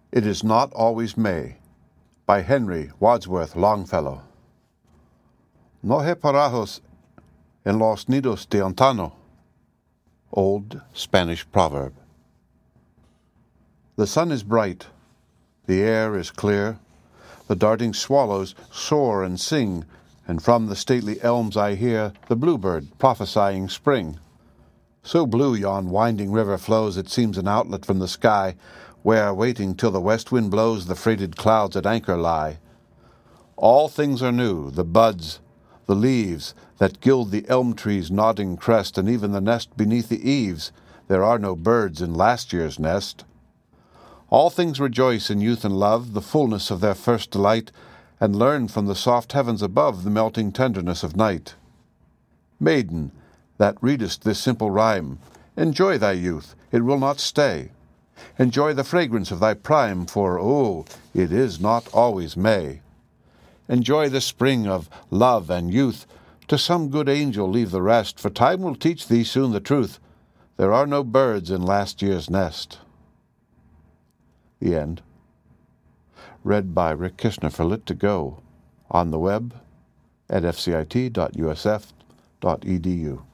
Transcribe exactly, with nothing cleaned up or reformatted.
It is not always May, by Henry Wadsworth Longfellow. No hay parajos en los nidos de antaño. Old Spanish proverb. The sun is bright, the air is clear, the darting swallows soar and sing, and from the stately elms I hear the bluebird prophesying spring. So blue yon winding river flows, it seems an outlet from the sky, where, waiting till the west wind blows, the freighted clouds at anchor lie. All things are new, the buds, the leaves, that gild the elm tree's nodding crest, and even the nest beneath the eaves. There are no birds in last year's nest. All things rejoice in youth and love, the fullness of their first delight, and learn from the soft heavens above the melting tenderness of night. Maiden, that readest this simple rhyme, enjoy thy youth, it will not stay. Enjoy the fragrance of thy prime, for, oh, it is not always May. Enjoy the spring of love and youth, to some good angel leave the rest, for time will teach thee soon the truth. There are no birds in last year's nest. The end. Read by Rick Kishner for Lit to Go, on the web at f c i t dot u s f dot e d u.